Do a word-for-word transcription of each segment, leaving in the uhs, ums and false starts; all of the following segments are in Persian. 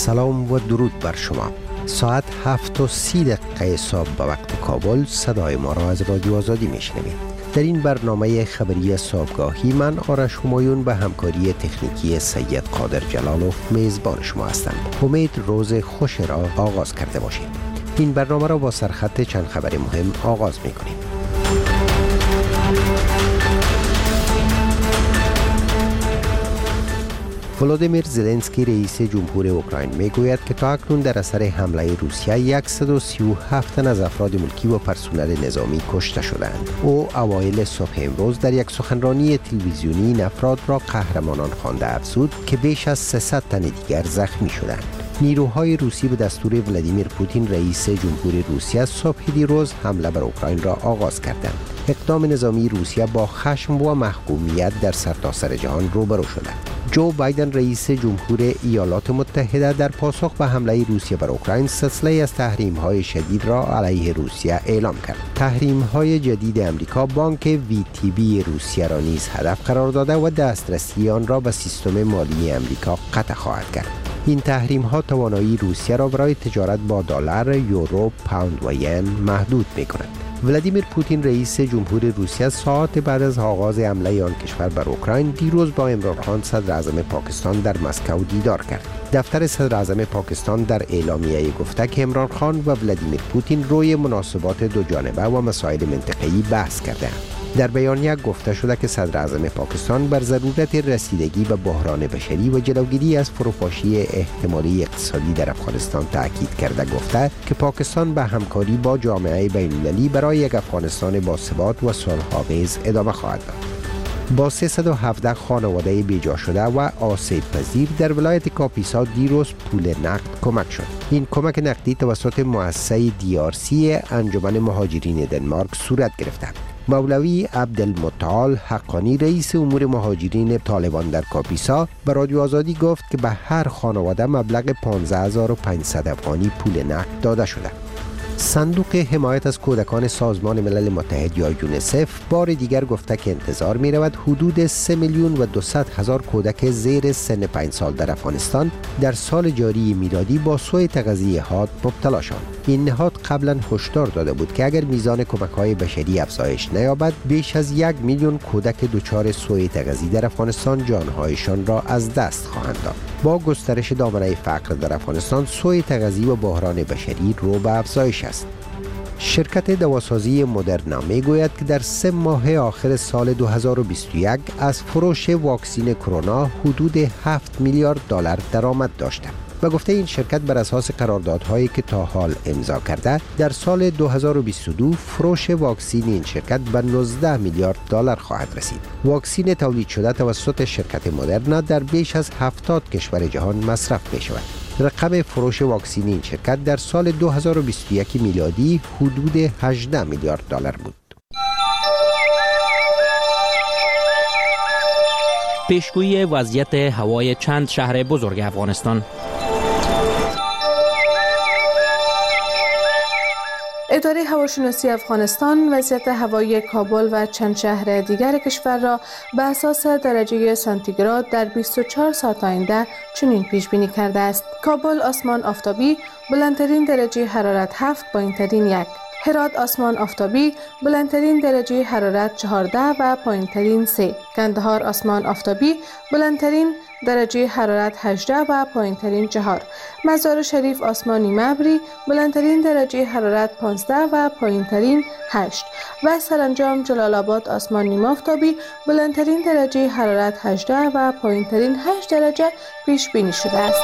سلام و درود بر شما. ساعت هفت و سی دقیقه صبح به وقت کابل صدای ما را از رادیو آزادی میشنوید. در این برنامه خبری صبحگاهی من آرش همایون به همکاری تکنیکی سید قادر جلالوف میزبان شما هستم. امید روز خوش را آغاز کرده باشید. این برنامه را با سرخط چند خبر مهم آغاز میکنیم. ولادیمیر زلنسکی رئیس جمهور اوکراین میگوید که تا اکنون در اثر حمله روسیه صد و سی و هفت تن از افراد ملکی و پرسنل نظامی کشته شدند. او اوایل صبح امروز در یک سخنرانی تلویزیونی این افراد را قهرمانان خوانده افزود که بیش از سیصد تن دیگر زخمی شدند. نیروهای روسی به دستور ولادیمیر پوتین رئیس جمهور روسیه صبح دیروز حمله بر اوکراین را آغاز کردند. اقدام نظامی روسیه با خشم و محکومیت در سرتاسر جهان روبرو شده. جو بایدن رئیس جمهور ایالات متحده در پاسخ به حمله روسیه بر اوکراین سلسله از تحریم‌های شدید را علیه روسیه اعلام کرد. تحریم‌های جدید امریکا بانک وی تی بی روسیه را نیز هدف قرار داده و دسترسی آن را به سیستم مالی امریکا قطع خواهد کرد. این تحریم ها توانایی روسیه را برای تجارت با دلار، یورو، پوند و ین محدود می کند. ولادیمیر پوتین رئیس جمهور روسیه ساعات بعد از آغاز حمله آن کشور بر اوکراین دیروز با عمران خان صدر اعظم پاکستان در مسکو دیدار کرد. دفتر صدر اعظم پاکستان در اعلامیه گفته که عمران خان و ولادیمیر پوتین روی مناسبات دو جانبه و مسائل منطقه‌ای بحث کردند. در بیانیه گفته شده که صدر اعظم پاکستان بر ضرورت رسیدگی به بحران بشری و جلوگیری از فروپاشی احتمالی اقتصادی در افغانستان تاکید کرده گفته که پاکستان به همکاری با جامعه بین‌المللی برای یک افغانستان با ثبات و صلح‌آمیز ادامه خواهد داد. با سیصد و هفده خانواده بیجا شده و آسیب پذیر در ولایت کاپیسا دیروز پول نقد کمک شد. این کمک نقدی توسط مؤسسه دی آر سی انجمن مهاجرین دنمارک صورت گرفته. مولوی عبدالمتعال حقانی رئیس امور مهاجرین طالبان در کاپیسا به رادیو آزادی گفت که به هر خانواده مبلغ پانزده هزار و پانصد افغانی پول نقد داده شده. صندوق حمایت از کودکان سازمان ملل متحد یا یونیسف بار دیگر گفته که انتظار می رود حدود سه میلیون و دویست هزار کودک زیر سن پنج سال در افغانستان در سال جاری میلادی با سوء تغذیه حاد مبتلا شوند. این نهاد قبلا هشدار داده بود که اگر میزان کمک‌های بشری افزایش نیابد بیش از یک میلیون کودک دچار سوء تغذیه در افغانستان جانهایشان را از دست خواهند داد. با گسترش دامنه فقر در افغانستان سوء تغذیه و بحران بشری رو به افزایش است. شرکت دواسازی مدرنا میگوید که در سه ماه آخر سال دو هزار و بیست و یک از فروش واکسین کرونا حدود هفت میلیارد دلار درآمد داشته. و گفته این شرکت بر اساس قراردادهایی که تا حال امضا کرده در سال دو هزار و بیست و دو فروش واکسین این شرکت به نوزده میلیارد دلار خواهد رسید. واکسین تولید شده توسط شرکت مدرنا در بیش از هفتاد کشور جهان مصرف می شود. رقم فروش واکسین این شرکت در سال دو هزار و بیست و یک میلادی حدود هجده میلیارد دلار بود. پیشگویی وضعیت هوای چند شهر بزرگ افغانستان. اداره هواشناسی افغانستان وضعیت هوایی کابل و چند شهر دیگر کشور را به اساس درجه سانتیگراد در بیست و چهار ساعت آینده چنین پیش بینی کرده است: کابل آسمان آفتابی، بلندترین درجه حرارت هفت، پایینترین یک. هرات آسمان آفتابی، بلندترین درجه حرارت چهارده و پایینترین سه. کندهار آسمان آفتابی، بلندترین درجه حرارت هجده و پایینترین چهار. مزار شریف آسمانی مبری، بلندترین درجه حرارت پانزده و پایینترین هشت. و سرانجام جلال آباد آسمان نیم آفتابی، بلندترین درجه حرارت هجده و پایینترین هشت درجه پیش بینی شده است.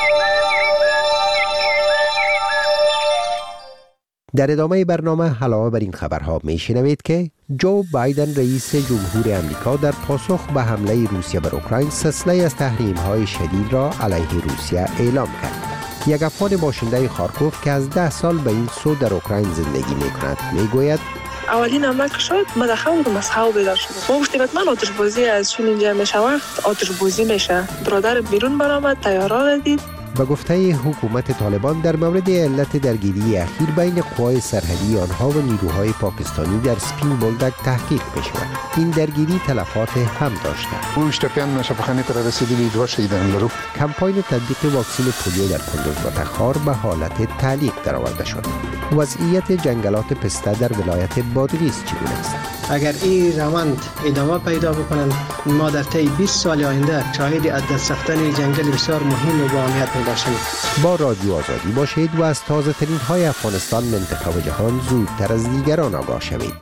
در ادامه برنامه علاوه بر این خبرها می شنوید که جو بایدن رئیس جمهور امریکا در پاسخ به حمله روسیه بر اوکراین سلسله از تحریم‌های شدید را علیه روسیه اعلام کرد. یک افغان باشنده خارکوف که از ده سال به این سو در اوکراین زندگی می کند می گوید اولین عمل که شد ما در خواب از خواب بیدار شدم. ما گفتیم حتما آتش بازی از چون اینجا میشه وقت آتش بازی میشه. برادر بیرون برآمد، تیارا را دید، به گفته حکومت طالبان در مورد علت درگیری اخیر بین قوای سرحدی آنها و نیروهای پاکستانی در سپین بولدک تحقیق بشود. این درگیری تلفات هم داشته. او اشتفیان شفاخانه تر رسیدلی دو شهیدان لرو. کمپاین تطبیق واکسن پولیو در کندوز و تخار به حالت تعلیق درآورده شد. وضعیت جنگلات پسته در ولایت بادغیس چگونه است؟ اگر این روند ادامه پیدا بکنند، ما در طی بیست سال آینده شاهد از دست رفتن جنگل بسیار مهم و با اهمیت می‌باشیم. با رادیو آزادی باشید و از تازه ترین های افغانستان، منطقه و جهان زودتر از دیگران آگاه شوید.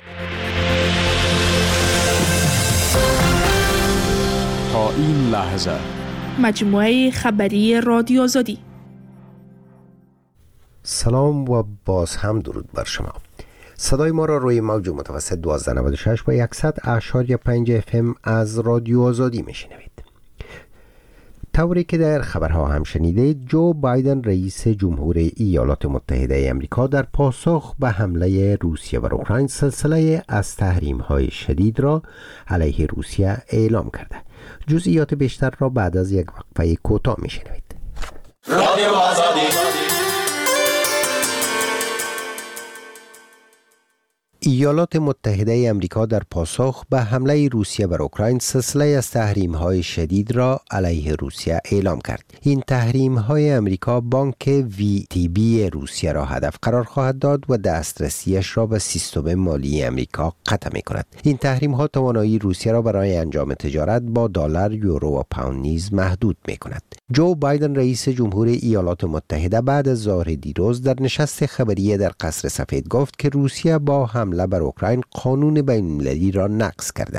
تا این لحظه مجموعه خبری رادیو آزادی. سلام و باز هم درود بر شما. صدای ما را روی موج متوسط دوازده نود و شش و صد اشاری پنج اف ام از رادیو آزادی میشنوید. طوری که در خبرها هم شنیدید، جو بایدن رئیس جمهور ایالات متحده آمریکا در پاسخ به حمله روسیه بر اوکراین سلسله از تحریم‌های شدید را علیه روسیه اعلام کرده. جزئیات بیشتر را بعد از یک وقفه کوتاه میشنوید. رادیو آزادی. ایالات متحده آمریکا در پاسخ به حمله روسیه بر اوکراین سلسله از تحریم‌های شدید را علیه روسیه اعلام کرد. این تحریم‌های آمریکا بانک وی تی بی روسیه را هدف قرار خواهد داد و دسترسیش را به سیستم مالی آمریکا قطع می‌کند. این تحریم‌ها توانایی روسیه را برای انجام تجارت با دلار، یورو و پوند نیز محدود می‌کند. جو بایدن رئیس جمهور ایالات متحده بعد از ظهر دیروز در نشست خبری در قصر سفید گفت که روسیه با حمله بر اوکراین قانون بین‌المللی را نقض کرده.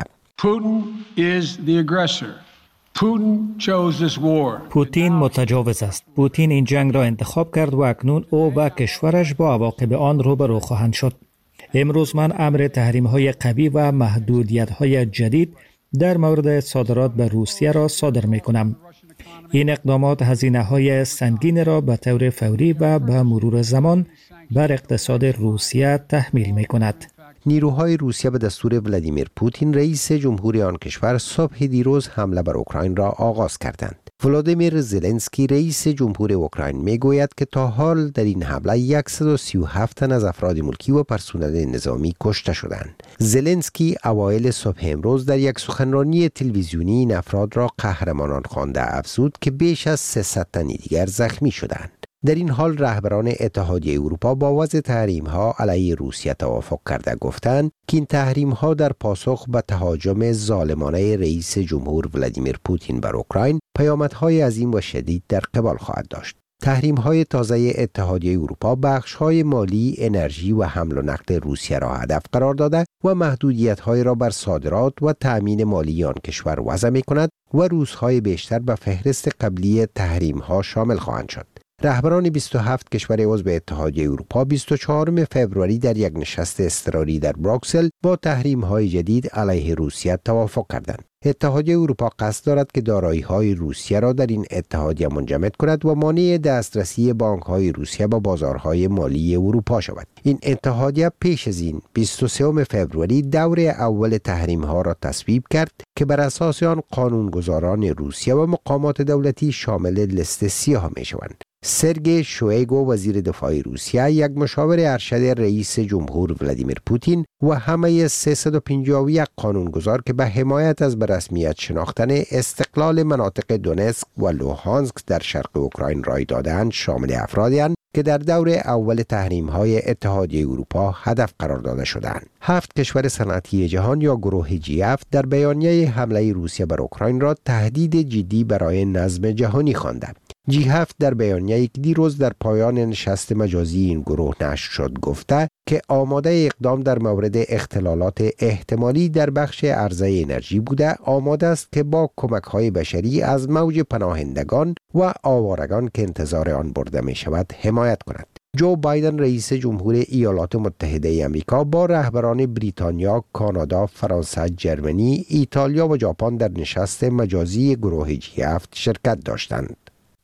پوتین متجاوز است. پوتین این جنگ را انتخاب کرد و اکنون او و کشورش با عواقب آن روبرو خواهند شد. امروز من امر تحریم‌های قوی و محدودیت‌های جدید در مورد صادرات به روسیه را صادر می‌کنم. این اقدامات هزینه‌های سنگین را به طور فوری و به مرور زمان بر اقتصاد روسیه تحمیل می‌کند. نیروهای روسیه به دستور ولادیمیر پوتین رئیس جمهوری آن کشور صبح دیروز حمله بر اوکراین را آغاز کردند. ولادیمیر زلنسکی رئیس جمهور اوکراین میگوید که تا حال در این حمله صد و سی و هفت تن از افراد ملکی و پرسنل نظامی کشته شدند. زلنسکی اوایل صبح امروز در یک سخنرانی تلویزیونی این افراد را قهرمانان خوانده افزود که بیش از سیصد تن دیگر زخمی شدند. در این حال رهبران اتحادیه اروپا با وضع تحریم‌ها علیه روسیه توافق کرده گفتند که این تحریم‌ها در پاسخ به تهاجم ظالمانه رئیس جمهور ولادیمیر پوتین بر اوکراین پیامدهای عظیم و شدید در قبال خواهد داشت. تحریم‌های تازه اتحادیه اروپا بخش‌های مالی، انرژی و حمل و نقل روسیه را هدف قرار داده و محدودیت‌های را بر صادرات و تأمین مالی آن کشور وضع می‌کند و روزهای بیشتر به فهرست قبلی تحریم‌ها شامل خواهند شد. رهبران بیست و هفت کشور عضو اتحادیه اروپا بیست و چهارم فوریه در یک نشست اضطراری در بروکسل با تحریم‌های جدید علیه روسیه توافق کردند. اتحادیه اروپا قصد دارد که دارایی‌های روسیه را در این اتحادیه منجمد کند و مانع دسترسی بانک‌های روسیه به بازارهای مالی اروپا شود. این اتحادیه پیش از این بیست و سوم فوریه دور اول تحریم‌ها را تصویب کرد که بر اساس آن قانونگذاران روسیه و مقامات دولتی شامل لیست سیاه می‌شوند. سرگئی شویگو وزیر دفاع روسیه، یک مشاور ارشد رئیس جمهور ولادیمیر پوتین و همه سیصد و پنجاه و یک قانونگذار که به حمایت از به رسمیت شناختن استقلال مناطق دونتسک و لوهانسک در شرق اوکراین رای دادند شامل افرادی هستند که در دور اول تحریم‌های اتحادیه اروپا هدف قرار داده شدند. هفت کشور صنعتی جهان یا گروه جی هفت در بیانیه حمله روسیه بر اوکراین را تهدید جدی برای نظم جهانی خواندند. جی هفت در بیانیه‌ای که دیروز در پایان نشست مجازی این گروه نشر شد گفته که آماده اقدام در مورد اختلالات احتمالی در بخش عرضه انرژی بوده، آماده است که با کمک‌های بشری از موج پناهندگان و آوارگان که انتظار آن برده می شود حمایت کند. جو بایدن رئیس جمهور ایالات متحده آمریکا با رهبران بریتانیا، کانادا، فرانسه، جرمنی، ایتالیا و ژاپن در نشست مجازی گروه جی هفت شرکت داشتند.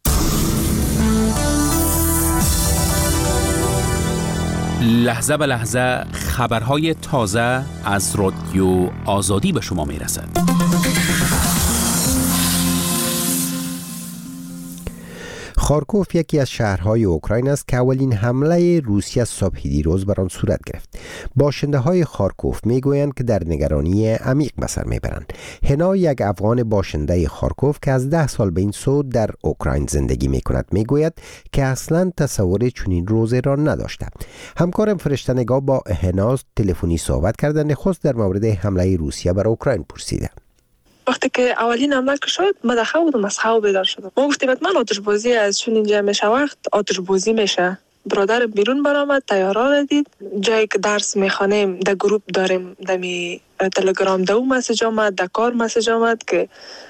لحظه به لحظه خبرهای تازه از رادیو آزادی به شما می رسد. خارکوف یکی از شهرهای اوکراین است که اولین حمله روسیه صبح دیروز بر آن صورت گرفت. باشنده های خارکوف میگویند که در نگرانی عمیق به سر میبرند. هنا، یک افغان باشنده خارکوف که از ده سال به این سو در اوکراین زندگی میکند، میگوید که اصلا تصور چنین روزی را نداشته. همکارم فرشته نگاه با هنا تلفنی صحبت کرده، نخست در مورد حمله روسیه بر اوکراین پرسیده. وقتی که اولین حمله شد ما در خواب بودم، از خواب بیدار شدم. ما گفتیم من آتش بازی از چون اینجا میشه وقت آتش بازی میشه. برادر بیرون برآمد، تیارا را دید. جایی که درس میخوانیم در گروپ داریم، در می تلگرام دو مسیج آمد، در کار مسیج آمد که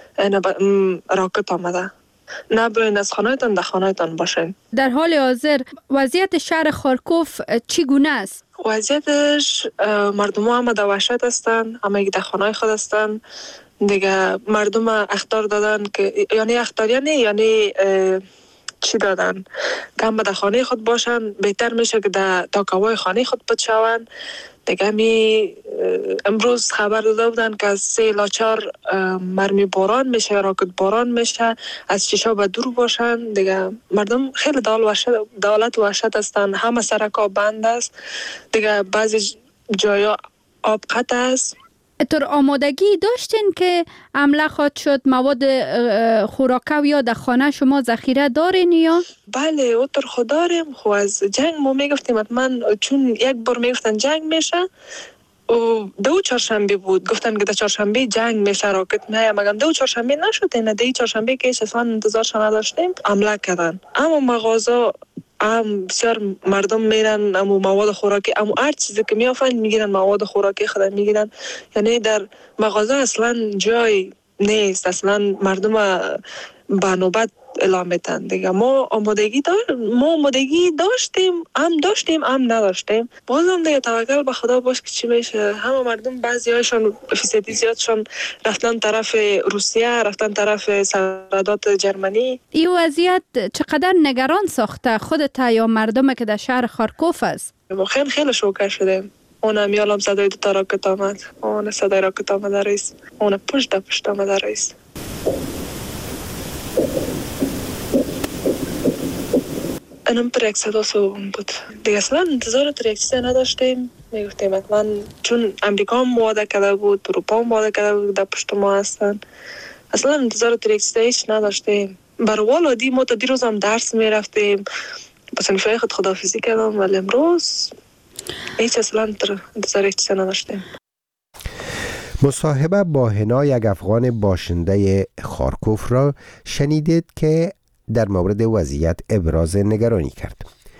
راکت آمده. نبرین از خانهتان، در خانهتان باشین. در حال حاضر وضعیت شهر خارکوف چگونه است؟ وضعیتش مردم همه در وحشت هستند، همه در خانه خود هستند. دیگه مردم اخطار دادن که یعنی اخطار یعنی یعنی چی دادن که هم در خانه خود باشن، بهتر میشه که در تاکاوای خانه خود پد شون. دیگه می امروز خبر داده بودن که از سه الی چهار مرمی باران میشه، راکت باران میشه، از شیشا به دور باشن. دیگه مردم خیلی دال وحشت دالت وحشت هستن، همه سرکا بند است. دیگه بعضی جایا آب قطع است. طور آمادگی داشتین که حمله خواهد شد؟ مواد خوراکه یا در خانه شما ذخیره دارین یا؟ بله، اوتر خود داریم. خو از جنگ ما میگفتیم حتما، چون یک بار میگفتن جنگ میشه و دو چهارشنبه بود، گفتن که در چهارشنبه جنگ میشه، راکت میه، مگم دو چهارشنبه نشد. نه دی چهارشنبه که اصلا انتظارش نداشتیم، حمله کردن. اما مغازه ام بسیار مردم میرن، امو مواد خوراکی، امو هر چیزی که میافن میگیرن، مواد خوراکی خود میگیرن. یعنی در مغازه اصلا جای نیست، اصلا مردم به نوبت اعلام میتن. دیگه ما آمادگی دار ما آمادگی داشتیم، هم داشتیم هم نداشتیم. بازم دیگه توکل به خدا باش که چی میشه. همه مردم بعضی هایشون فیصدی زیادشون رفتن طرف روسیه، رفتن طرف سرحدات جرمنی. این وضعیت چقدر نگران ساخته خودت یا مردم که در شهر خارکوف است؟ ما خیلی خیلی شوکه شدیم. اون میالم صدای دو تا راکت آمد، اون صدای راکت آمد رئیس، اون پشت پشت آمد رئیس. اینم پر یک صدا سوم بود. دیگه اصلا انتظار تریکسی نداشتیم. میگفتیم حتما چون امریکا هم وعده کرده بود، اروپا هم وعده کرده بود در پشت ما هستن. اصلا انتظار تریکسی هیچ نداشتیم. برای عادی ما تا دیروز هم درس میرفتیم، با صنفای خود خداحافظی کردم، ولی امروز هیچ اصلا انتظار هیچ نداشتیم. مصاحبه با هنا، یک افغان باشنده خارکوف را شنیدید که در مورد وضعیت ابراز نگرانی کرد.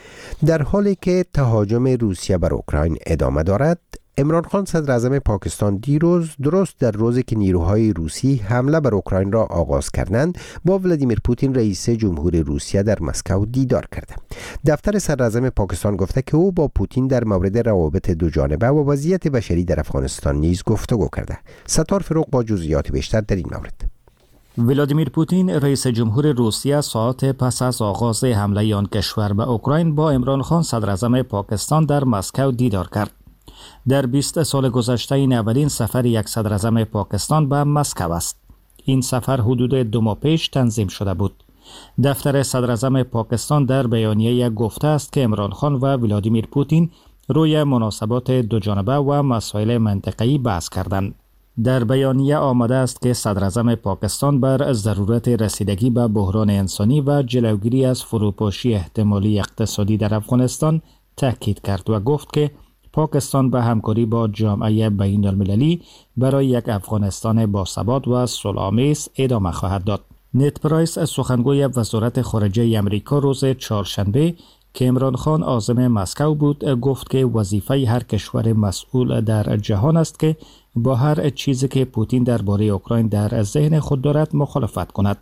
در حالی که تهاجم روسیه بر اوکراین ادامه دارد، عمران خان صدر اعظم پاکستان دیروز درست در روزی که نیروهای روسی حمله بر اوکراین را آغاز کردند، با ولادیمیر پوتین رئیس جمهور روسیه در مسکو دیدار کرده. دفتر صدر اعظم پاکستان گفته که او با پوتین در مورد روابط دو جانبه و وضعیت بشری در افغانستان نیز گفتگو کرده. ستار فروغ با جزئیات بیشتر در این مورد. ولادیمیر پوتین رئیس جمهور روسیه ساعات پس از آغاز حمله آن کشور به اوکراین با عمران خان صدر اعظم پاکستان در مسکو دیدار کرد. در بیست سال گذشته این اولین سفر یک صدر اعظم پاکستان به مسکو است. این سفر حدود دو ماه پیش تنظیم شده بود. دفتر صدر اعظم پاکستان در بیانیه گفته است که عمران خان و ولادیمیر پوتین روی مناسبات دو جانبه و مسائل منطقه‌ای بحث کردند. در بیانیه آمده است که صدر اعظم پاکستان بر ضرورت رسیدگی به بحران انسانی و جلوگیری از فروپاشی احتمالی اقتصادی در افغانستان تاکید کرد و گفت که پاکستان به همکاری با جامعه بین المللی برای یک افغانستان باثبات و صلح‌آمیز ادامه خواهد داد. نت پرایس سخنگوی وزارت خارجه آمریکا روز چهارشنبه که عمران خان عازم مسکو بود گفت که وظیفه هر کشور مسئول در جهان است که با هر چیزی که پوتین درباره اوکراین در ذهن خود دارد مخالفت کند.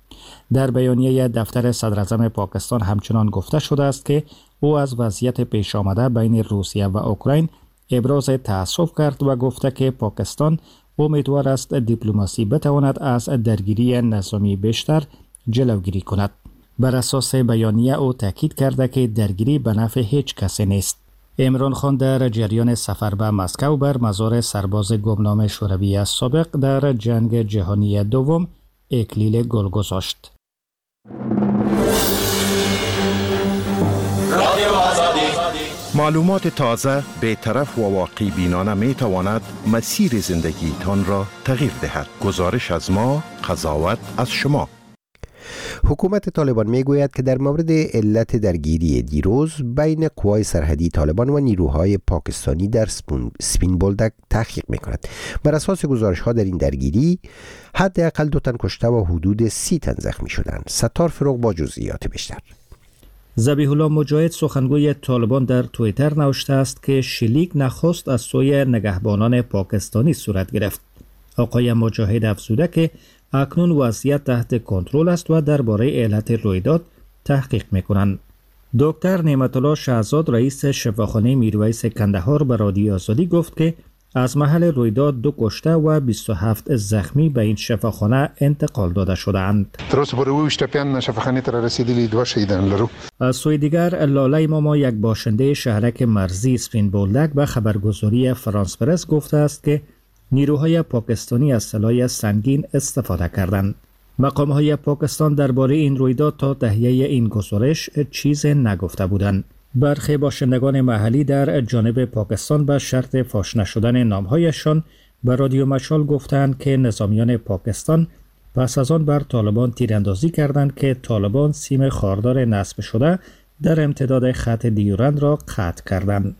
در بیانیه دفتر صدر اعظم پاکستان همچنان گفته شده است که او از وضعیت پیش آمده بین روسیه و اوکراین ابراز تأسف کرد و گفته که پاکستان امیدوار است دیپلماسی بتواند از درگیری نظامی بیشتر جلوگیری کند. بر اساس بیانیه او تاکید کرده که درگیری به نفع هیچ کسی نیست. عمران خان در جریان سفر به مسکو بر مزار سرباز گمنام شوروی سابق در جنگ جهانی دوم اکلیل گل گذاشت. معلومات تازه، بی‌طرف و واقعی بینانه می تواند مسیر زندگی تان را تغییر دهد. گزارش از ما، قضاوت از شما. حکومت طالبان می گوید که در مورد علت درگیری دیروز بین قوای سرحدی طالبان و نیروهای پاکستانی در سپین بولدک تحقیق می کند. بر اساس گزارش ها در این درگیری حداقل دو تن کشته و حدود سی تن زخمی شدند. ستار فروغ با جزئیات بیشتر. ذبیح الله مجاهد سخنگوی طالبان در توییتر نوشته است که شلیک نخست از سوی نگهبانان پاکستانی صورت گرفت. آقای مجاهد افزوده که اکنون وضعیت تحت کنترل است و درباره علت رویداد تحقیق می‌کنند. دکتر نعمت الله شهزاد رئیس شفاخانه میرویس کندهار به رادیو آزادی گفت که از محل رویداد دو کشته و بیست و هفت زخمی به این شفاخانه انتقال داده شده‌اند. تر اوسه پورې اووه شپیان شفاخانې ته رسیدلي، دوه شهیدان لرو. از سوی دیگر لاله ماما یک باشنده شهرک مرزی سپین بولدک به خبرگزاری فرانس پرس گفته است که نیروهای پاکستانی از سلاح سنگین استفاده کردند. مقام‌های پاکستان درباره این رویداد تا تهیه این گزارش چیز نگفته بودند. برخی باشندگان محلی در جانب پاکستان به شرط فاش نشدن نام‌هایشان به رادیو مشال گفتند که نظامیان پاکستان پس از آن بر طالبان تیراندازی کردند که طالبان سیم خاردار نصب شده در امتداد خط دیورند را قطع کردند.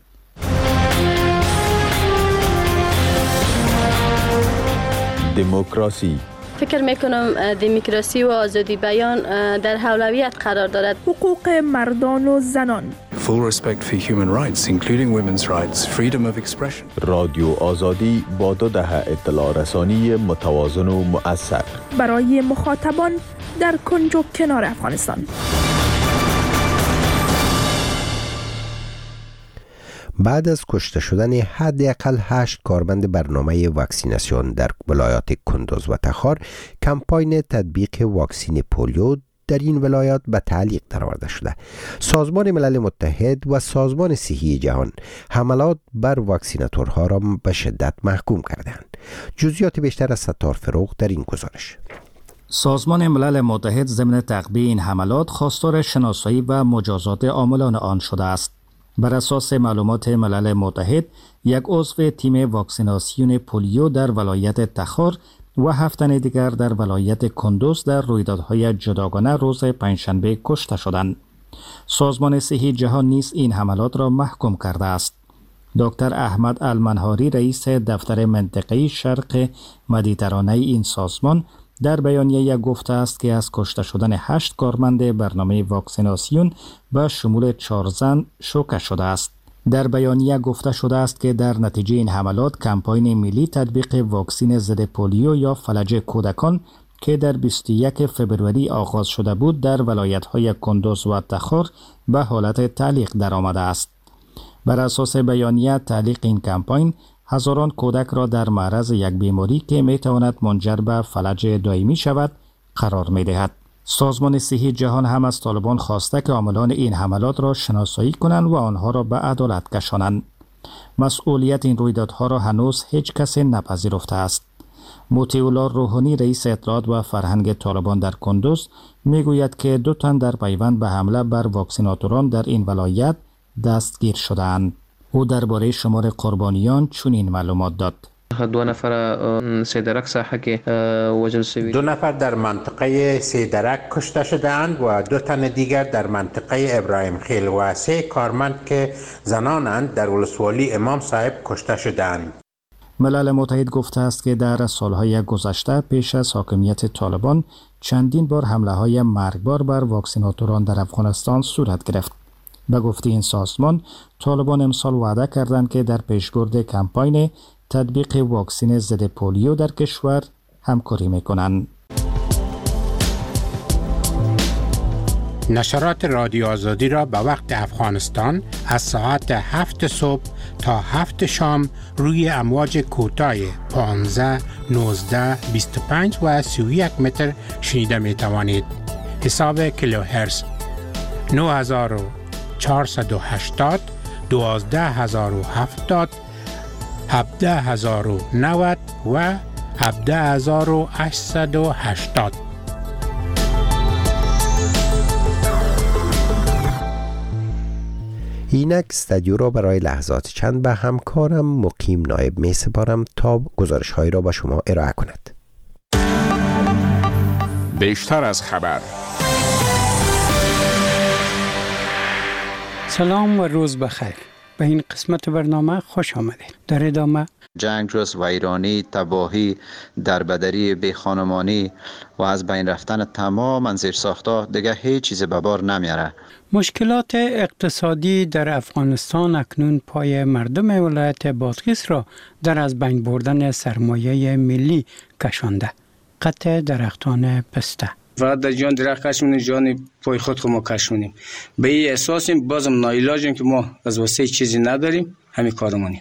دموکراسی. فکر میکنم دموکراسی و آزادی بیان در اولویت قرار دارد. حقوق مردان و زنان. Full respect for human rights, including women's rights, freedom of expression. رادیو آزادی با دو دهه اطلاع رسانی متوازن و مؤثر برای مخاطبان در کنج و کنار افغانستان. بعد از کشته شدن حداقل هشت کارمند برنامه واکسیناسیون در ولایات کندوز و تخار، کمپاین تطبیق واکسین پولیو در این ولایات به تعلیق درآورده شده. سازمان ملل متحد و سازمان صحی جهان حملات بر واکسیناتورها را به شدت محکوم کردند. جزئیات بیشتر از ستار فروغ در این گزارش. سازمان ملل متحد ضمن تعقیب این حملات خواستار شناسایی و مجازات عاملان آن شده است. بر اساس معلومات ملل متحد، یک عضو تیم واکسیناسیون پولیو در ولایت تخار و هفت تن دیگر در ولایت کندوز در رویدادهای جداگانه روز پنجشنبه کشته شدند. سازمان صحی جهان نیز این حملات را محکوم کرده است. دکتر احمد المنهاری رئیس دفتر منطقه‌ای شرق مدیترانه این سازمان در بیانیه گفته است که از کشته شدن هشت کارمند برنامه واکسیناسیون به شمول چهار زن شوکه شده است. در بیانیه گفته شده است که در نتیجه این حملات کمپاین ملی تطبیق واکسین ضد پولیو یا فلج کودکان که در بیست و یک فوریه آغاز شده بود در ولایت‌های کندوز و تخار به حالت تعلیق درآمده است. بر اساس بیانیه تعلیق این کمپاین هزاران کودک را در معرض یک بیماری که میتواند منجر به فلج دائمی شود قرار میدهد. سازمان صحی جهان هم از طالبان خواسته که عاملان این حملات را شناسایی کنند و آنها را به عدالت کشانند. مسئولیت این رویدادها را هنوز هیچ کس نپذیرفته است. مطیع الله روحانی رئیس اطلاعات و فرهنگ طالبان در کندوز میگوید که دو تن در پیوند به حمله بر واکسیناتوران در این ولایت دستگیر شدند. او درباره شمار قربانیان چنین معلومات داد. دو نفر سیدرک ساحه که وجل شوی دو نفر در منطقه سیدرک کشته شده‌اند و دو تن دیگر در منطقه ابراهیم خیل و سه کارمند که زنانند در ولسوالی امام صاحب کشته شده‌اند. ملل متحد گفته است که در سالهای گذشته پیش از حاکمیت طالبان چندین بار حمله‌های مرگبار بر واکسیناتوران در افغانستان صورت گرفت. به گفته این سازمان، طالبان امسال وعده کردند که در پیشبرد کمپاین تطبیق واکسین ضد پولیو در کشور همکاری می‌کنند. نشرات رادیو آزادی را به وقت افغانستان از ساعت هفت صبح تا هفت شام روی امواج کوتاه پانزده، نوزده، بیست و پنج و سی و یک متر شنیده می توانید. حساب کیلوهرتز نه هزار و چهارصد و هشتاد، دوازده هزار و هفتاد، هفده هزار و نود و هفده هزار و هشتصد و هشتاد. اینک استودیو را برای لحظات چند به همکارم مقیم نایب می سپارم تا گزارش هایی را با شما ارائه کند. بیشتر از خبر. سلام و روز بخیر. به این قسمت برنامه خوش آمدید. در ادامه جنگ جز ویرانی، تباهی، دربدری، بیخانمانی و از بین رفتن تمام زیرساخت‌ها دیگه هیچ چیز به بار نمیاره. مشکلات اقتصادی در افغانستان اکنون پای مردم ولایت بادغیس را در از بین بردن سرمایه ملی کشانده. قطع درختان پسته. فقط در جان درخت کش می‌کنیم، جان پای خود خود ما کش می‌کنیم. به این احساسیم، بازم ناعلاجیم که ما از واسه چیزی نداریم، همین کارمونیم.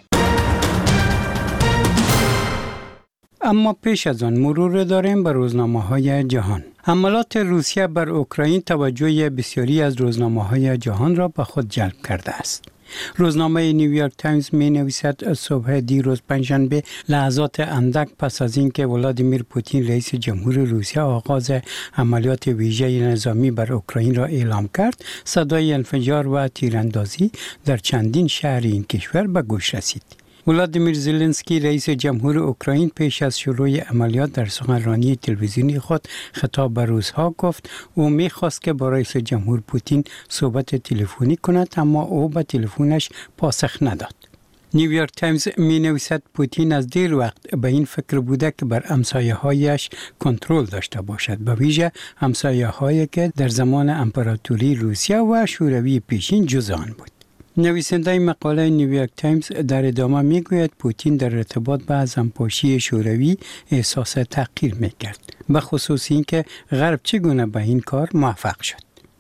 اما پیش از آن مرور داریم به روزنامه‌های جهان. حملات روسیه بر اوکراین توجه بسیاری از روزنامه‌های جهان را به خود جلب کرده است. روزنامه نیویورک تایمز می نویسد صبح دیروز پنجشنبه، لحظات اندک پس از اینکه ولادیمیر پوتین رئیس جمهور روسیه آغاز عملیات ویژه نظامی بر اوکراین را اعلام کرد، صدای انفجار و تیراندازی در چندین شهر این کشور به گوش رسید. ولادیمیر زلنسکی رئیس جمهور اوکراین پیش از شروع عملیات در سخنرانی تلویزیونی خود خطاب به روس‌ها گفت او می‌خواست که با رئیس جمهور پوتین صحبت تلفنی کند، اما او به تلفنش پاسخ نداد. نیویورک تایمز می نویسد پوتین از دیر وقت به این فکر بوده که بر همسایه‌هایش کنترل داشته باشد، به ویژه همسایه‌هایی که در زمان امپراتوری روسیه و شوروی پیشین جزء آن بود. نویسنده مقاله نیویورک تایمز در ادامه میگوید پوتین در ارتباط با همپاشی شوروی احساس تحقیر میکرد، به خصوص اینکه غرب چگونه به این کار موفق شد.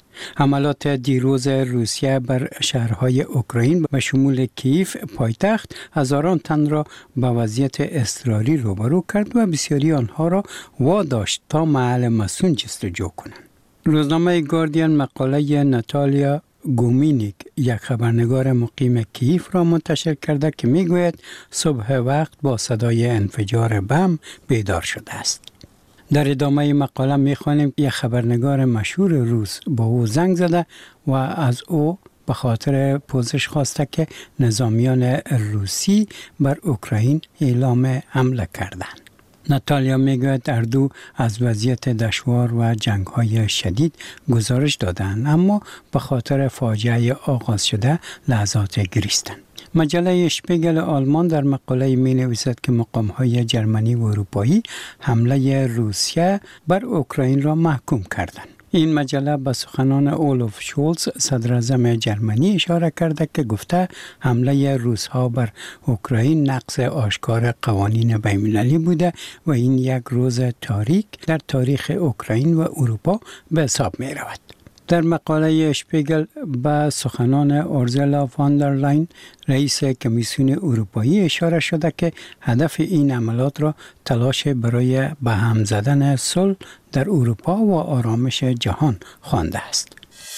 حملات دیروز روسیه بر شهرهای اوکراین به شمول کیف پایتخت هزاران تن را به وضعیت اضطراری روبرو کرد و بسیاری آنها را واداشت تا محل مسون جستجو کنند. روزنامه گاردین مقاله ناتالیا گومینیک، یک خبرنگار مقیم کیف، را منتشر کرده که میگوید صبح وقت با صدای انفجار بم بیدار شده است. در ادامه مقاله میخوانیم یک خبرنگار مشهور روس با او زنگ زده و از او به خاطر پوزش خواسته که نظامیان روسی بر اوکراین اعلام حمله کردند. ناتالیا میگوید اردو از وضعیت دشوار و جنگ‌های شدید گزارش دادند، اما به خاطر فاجعه آغاز شده لحظات گریستند. مجله شپیگل آلمان در مقاله می نویسد که مقام‌های جرمنی و اروپایی حمله روسیه بر اوکراین را محکوم کردند. این مجله به سخنان اولوف شولز صدر اعظم جرمنی اشاره کرده که گفته حمله روس‌ها بر اوکراین نقض آشکار قوانین بین‌المللی بوده و این یک روز تاریک در تاریخ اوکراین و اروپا به حساب می رود. در مقاله شپیگل به سخنان اورزولا فان در لاین رئیس کمیسیون اروپایی اشاره شده که هدف این عملیات را تلاش برای به هم زدن صلح در اروپا و آرامش جهان خوانده است.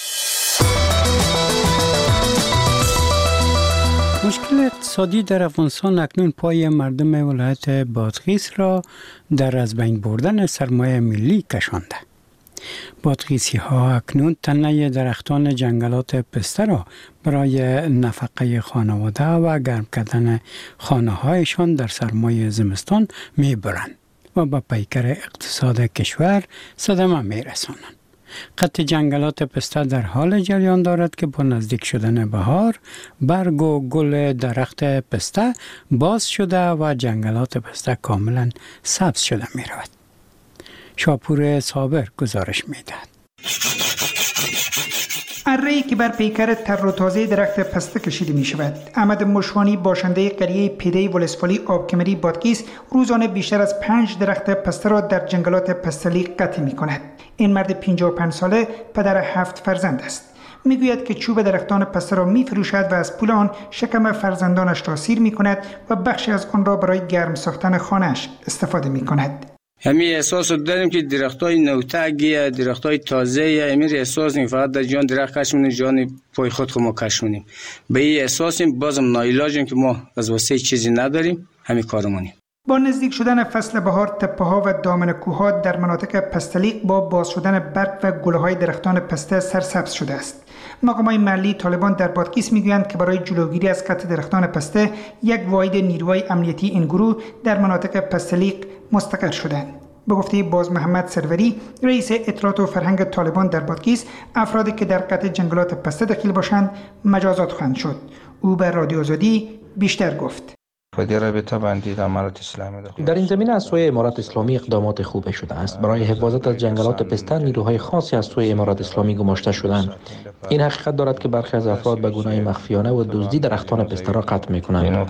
مشکل اقتصادی در افغانستان اکنون پای مردم ولایت بادغیس را در از بین بردن سرمایه ملی کشانده. بادغیسی ها اکنون تنه درختان جنگلات پسته را برای نفقه خانواده و گرم کردن خانه هایشان در سرمای زمستان می برند و به پیکر اقتصاد کشور صدمه می رسانند. قطع جنگلات پسته در حال جریان دارد که با نزدیک شدن بهار برگ و گل درخت پسته باز شده و جنگلات پسته کاملا سبز شده می رود. شاپور صابر گزارش می‌دهد. اره‌ای که بر پیکر تر و تازه درخت پسته کشیده می شود. احمد مشوانی باشنده قریه پیده ولسوالی آبکمری بادغیس روزانه بیشتر از پنج درخت پسته را در جنگلات پستلی قطع می کند. این مرد پنجاه و پنج ساله پدر هفت فرزند است. میگوید که چوب درختان پسته را می فروشد و از پول آن شکم فرزندانش را سیر می کند و بخشی از آن را برای گرم ساختن خانه‌اش استفاده می کند. همین احساس داریم که درختای نوتگی، درختای تازه، همین احساس نیم فقط در جان درخت کش می‌کنیم، جان پای خود خود ما کش می‌کنیم. به این احساسیم، بازم ناعلاجیم که ما از واسه چیزی نداریم، همین کارمونیم. با نزدیک شدن فصل بهار، تپه‌ها و دامن کوه‌ها در مناطق پستلیق با باز شدن برگ و گل‌های درختان پسته سرسبز شده است. مقامات محلی طالبان در بادغیس میگویند که برای جلوگیری از قطع درختان پسته یک واحد نیروهای امنیتی این گروه در مناطق پستلیق مستقر شدند. به گفته باز محمد سروری، رئیس اطلاعات و فرهنگ طالبان در بادغیس، افرادی که در قطع جنگلات پسته دخیل باشند مجازات خواهند شد. او به رادیو آزادی بیشتر گفت. در این زمینه از سوی امارات اسلامی اقدامات خوبی شده است. برای حفاظت از جنگلات پسته نیروهای خاصی از سوی امارات اسلامی گماشته شدند. این حقیقت دارد که برخی از افراد به گناه مخفیانه و دزدی درختان پسته را قطع می‌کنند.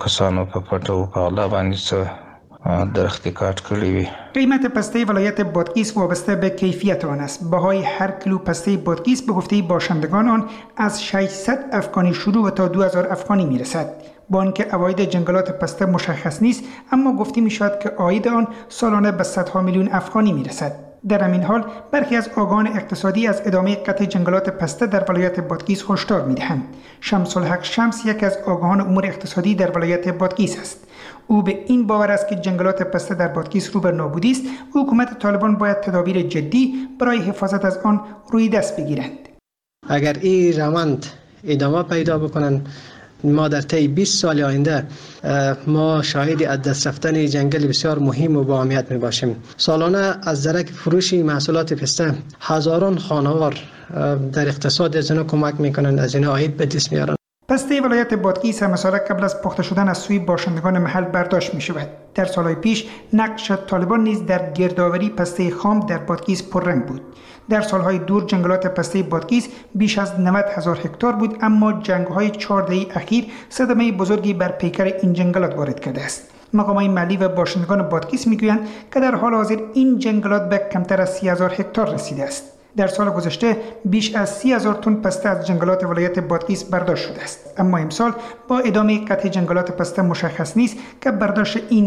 قیمت پسته ولایت بادغیس وابسته به کیفیت آن است. بهای هر کیلو پسته بادغیس به گفته باشندگان آن از ششصد افغانی شروع و تا دو هزار افغانی میرسد. با آنکه عواید جنگلات پسته مشخص نیست، اما گفته می شود که عاید آن سالانه به صدها میلیون افغانی می رسد. در همین حال برخی از آگاهان اقتصادی از ادامه قطع جنگلات پسته در ولایت بادغیس هشدار می دهند. شمس الحق شمس یک از آگاهان امور اقتصادی در ولایت بادغیس است. او به این باور است که جنگلات پسته در بادغیس رو به نابودی است. حکومت طالبان باید تدابیر جدی برای حفاظت از آن روی دست بگیرند. اگر این روند ادامه پیدا بکنند، ما در طی بیست سال آینده ما شاهد از دست رفتن جنگل بسیار مهم و با اهمیت می باشیم. سالانه از درک فروش محصولات پسته هزاران خانوار در اقتصاد از اینا کمک میکنند، از اینا عاید به دست میارن. پسته ولایت بادغیس هم سال قبل از پخته شدن از سوی باشندگان محل برداشت می شود. در سالهای پیش نقش طالبان نیز در گردآوری پسته خام در بادغیس پررنگ بود. در سالهای دور جنگلات پسته بادغیس بیش از نود هزار هکتار بود، اما جنگ‌های چهار دهه اخیر صدمه بزرگی بر پیکر این جنگلات وارد کرده است. مقامات محلی و باشندگان بادغیس میگویند که در حال حاضر این جنگلات به کمتر از سی هزار هکتار رسیده است. در سال گذشته بیش از سی هزار تن پسته از جنگلات ولایت بادغیس برداشت شده است، اما امسال با ادامه قطع جنگلات پسته مشخص نیست که برداشت این